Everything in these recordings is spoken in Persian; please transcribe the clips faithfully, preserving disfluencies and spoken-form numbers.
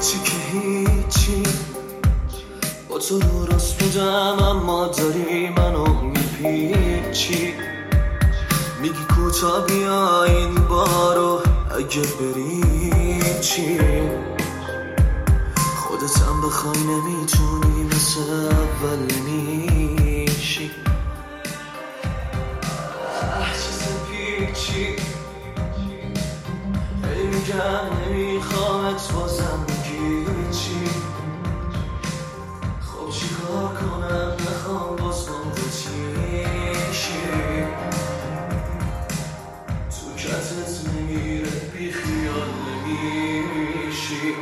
هیچی که هیچی، با تو رو راست بودم اما داری منو میپیچی. میگی کوتا بیا این بارو اگه بری چی، خودتم بخوای نمیتونی مثل اول نمیشی. چیز پیچی هی میگم نمیخوامت بازم بگی چی. خب چی کار کنم نخوام باز با تو چیشی. تو کتت نمیره بی خیال نمیشی.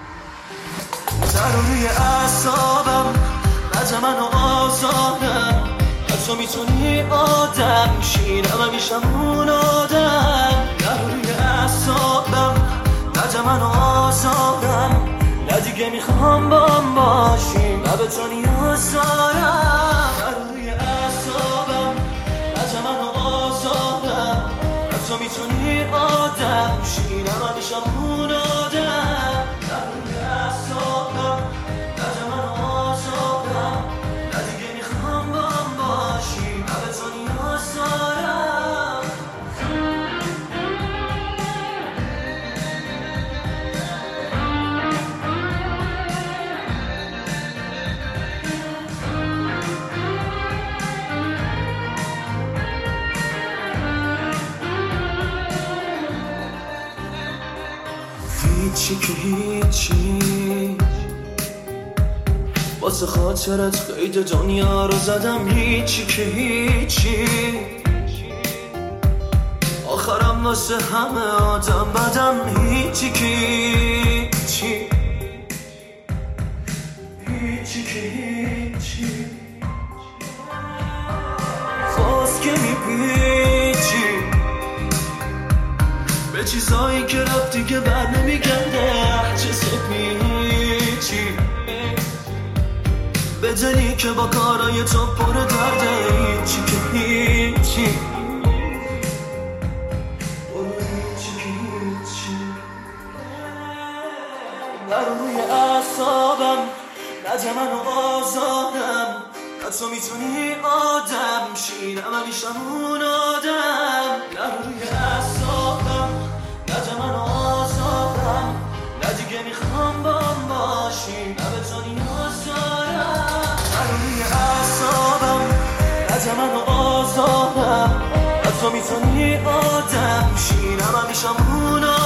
ضروری اعصابم نجه منو آزادم، تو میتونی آدم شی نمیشم اون آدم. ضروری اعصابم نجه منو آزادم، نه دیگه میخوام بام باشی نه به تو نیاز دارم. ضروری اعصابم نجه منو آزادم، تو میتونی آدم شی نمیشم اون آدم. ضروری اعصابم نجه منو آزادم، نه دیگه میخوام بام باشی نه به تو نیاز دارم. هیچی که هیچی، واسه خاطرت قید دنیا رو زدم. هیچی که هیچی، آخرم واسه همه آدم بدم. هیچی که هیچی، هیچی که هیچی، باز که میپیچی به چیزایی که رفتی که بر نمیگرده. چه سپیچی به دلی که با کارای تو پر درده. هیچی که هیچی، هیچی که هیچی، برو روی اعصابم نجه منو آزادم، تو میتونی آدم شی نمیشم اون آدم. برو روی اعصابم نجه منو آزادم، نه دیگه میخوام بام باشی نه به تو نیاز دارم. برو روی اعصابم نجه منو آزادم، تو میتونی آدم شی نمیشم اون آدم.